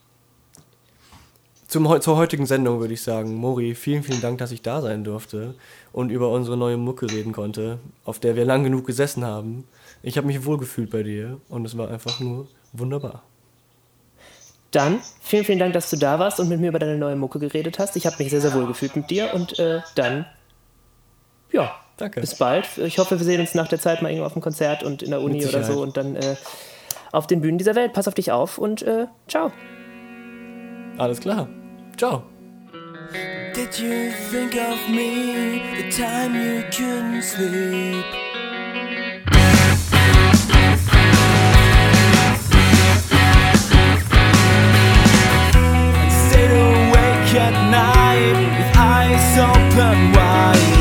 zum, zur heutigen Sendung würde ich sagen, Mori, vielen, vielen Dank, dass ich da sein durfte und über unsere neue Mucke reden konnte, auf der wir lang genug gesessen haben. Ich habe mich wohlgefühlt bei dir und es war einfach nur wunderbar. Dann, vielen, vielen Dank, dass du da warst und mit mir über deine neue Mucke geredet hast. Ich habe mich sehr, sehr wohl gefühlt mit dir und äh, dann, ja, danke. Bis bald. Ich hoffe, wir sehen uns nach der Zeit mal irgendwo auf dem Konzert und in der Uni oder so und dann äh, auf den Bühnen dieser Welt. Pass auf dich auf und äh, ciao. Alles klar. Ciao. Did you think of me the time you couldn't sleep? And stayed awake at night with eyes open wide.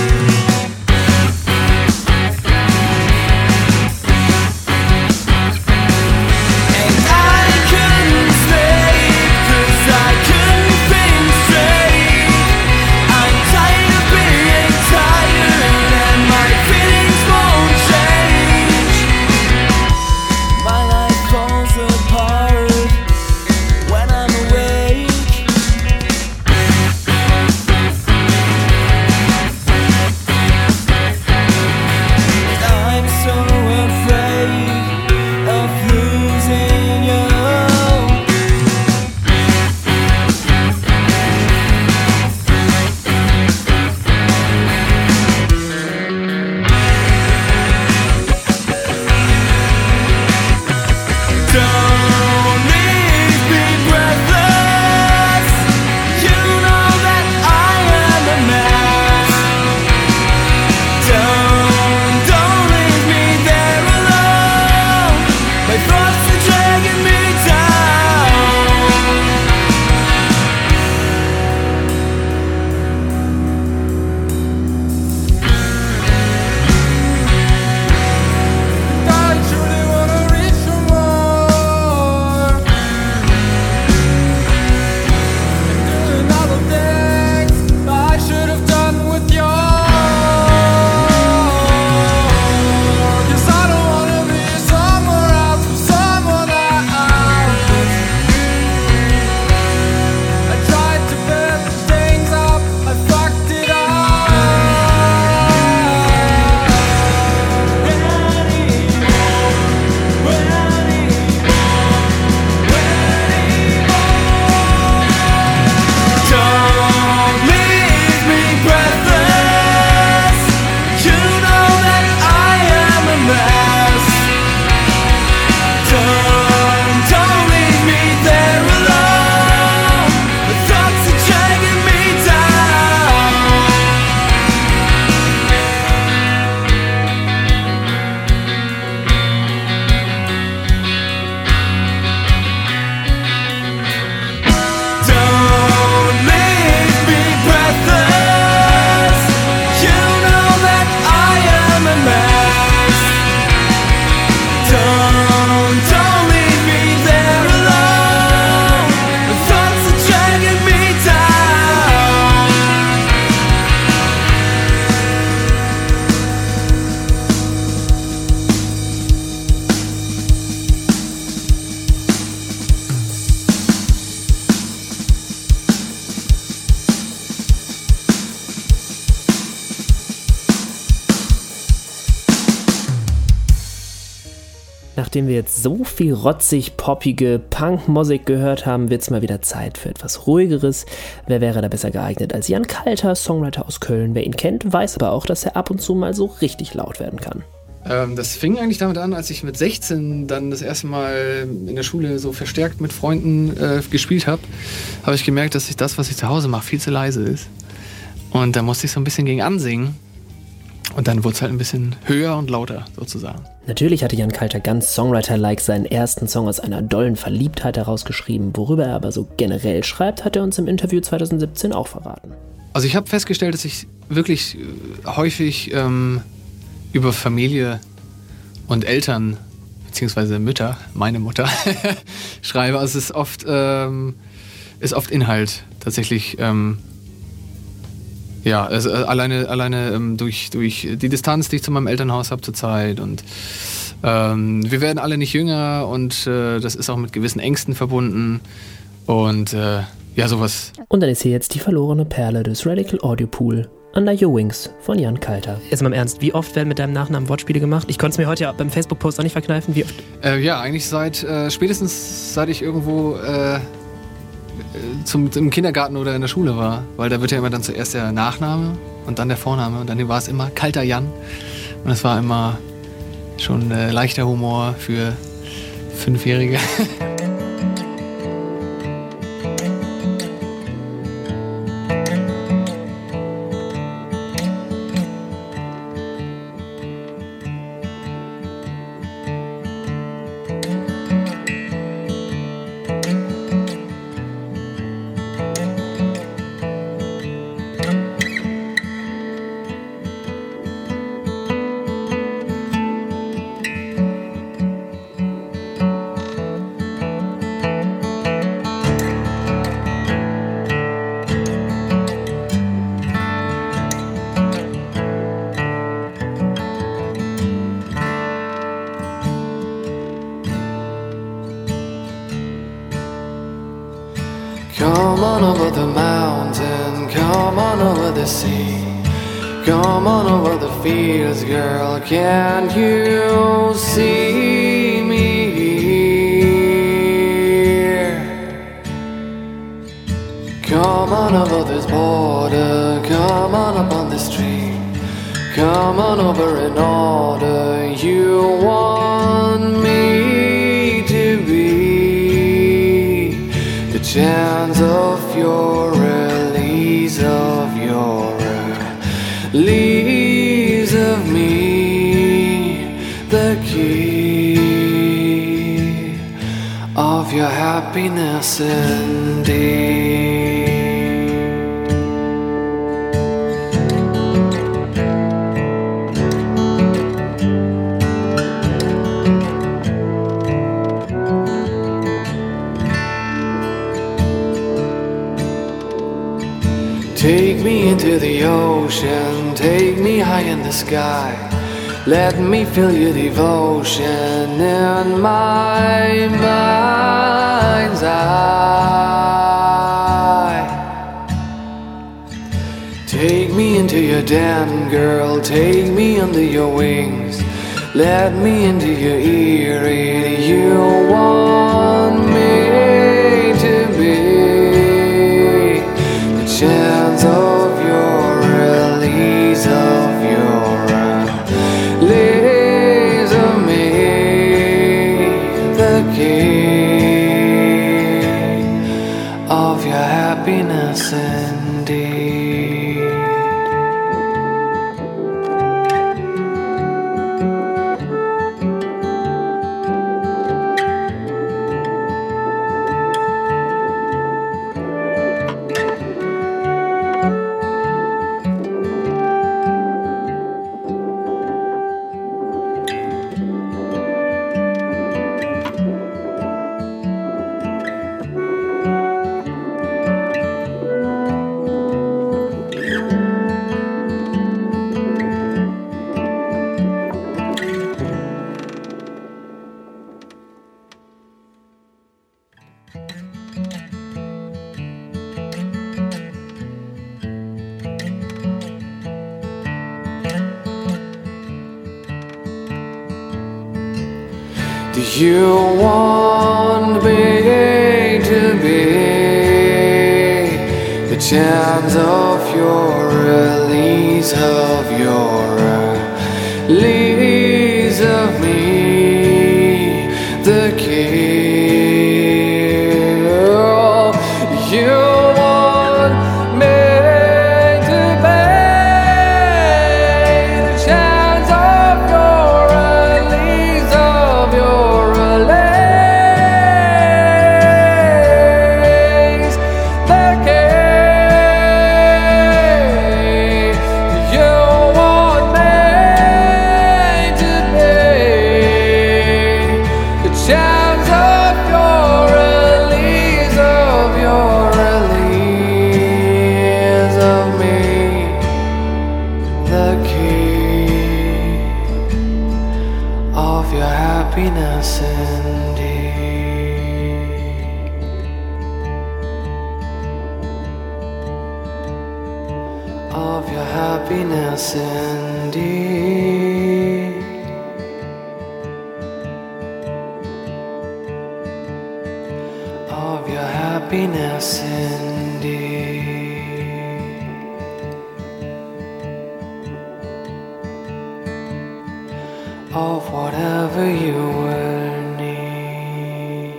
Nachdem wir jetzt so viel rotzig, poppige Punkmusik gehört haben, wird es mal wieder Zeit für etwas Ruhigeres. Wer wäre da besser geeignet als Jan Kalter, Songwriter aus Köln? Wer ihn kennt, weiß aber auch, dass er ab und zu mal so richtig laut werden kann. Ähm, das fing eigentlich damit an, als ich mit sechzehn dann das erste Mal in der Schule so verstärkt mit Freunden äh, gespielt habe, habe ich gemerkt, dass ich das, was ich zu Hause mache, viel zu leise ist. Und da musste ich so ein bisschen gegen ansingen. Und dann wurde es halt ein bisschen höher und lauter, sozusagen. Natürlich hatte Jan Kalter ganz Songwriter-like seinen ersten Song aus einer dollen Verliebtheit herausgeschrieben. Worüber er aber so generell schreibt, hat er uns im Interview zwanzig siebzehn auch verraten. Also ich habe festgestellt, dass ich wirklich häufig ähm, über Familie und Eltern, beziehungsweise Mütter, meine Mutter, schreibe. Also es ist oft, ähm, ist oft Inhalt tatsächlich. Ähm, ja, also alleine, alleine ähm, durch, durch die Distanz, die ich zu meinem Elternhaus habe zurzeit. Und ähm, wir werden alle nicht jünger und äh, das ist auch mit gewissen Ängsten verbunden. Und äh, ja, sowas. Und dann ist hier jetzt die verlorene Perle des Radical Audio Pool. Under Your Wings von Jan Kalter. Jetzt mal im Ernst, wie oft werden mit deinem Nachnamen Wortspiele gemacht? Ich konnte es mir heute ja beim Facebook-Post auch nicht verkneifen. Wie oft? Äh, ja, eigentlich seit, äh, spätestens seit ich irgendwo äh, zum, im Kindergarten oder in der Schule war. Weil da wird ja immer dann zuerst der Nachname und dann der Vorname. Und dann war es immer Kalter Jan. Und es war immer schon äh, leichter Humor für Fünfjährige. Come on over the mountain, come on over the sea, come on over the fields, girl, can't you see me here? Come on over this border, come on up on the street, come on over in order, you want me to be the chance of your release, of your release of me, the key of your happiness indeed. Take me into the ocean, take me high in the sky. Let me feel your devotion in my mind's eye. Take me into your den, girl, take me under your wings. Let me into your ear, you want me to be the chance of your release, of your release of me, the key of your happiness indeed. Do you want me to be the chance of your release, of your release of me, the key? You want me to be the chance of your release, of your release, the key your happiness indeed. Of your happiness indeed. Of whatever you will need.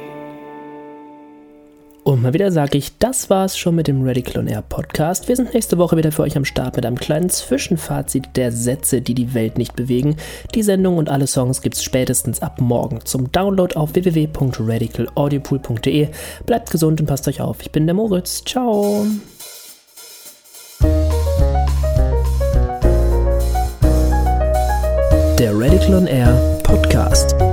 Und mal wieder sage ich, das war's schon mit dem Radical On Air Podcast. Wir sind nächste Woche wieder für euch am Start mit einem kleinen Zwischenfazit der Sätze, die die Welt nicht bewegen. Die Sendung und alle Songs gibt's spätestens ab morgen zum Download auf w w w punkt radical audiopool punkt d e. Bleibt gesund und passt euch auf. Ich bin der Moritz. Ciao. Der Radical On Air Podcast.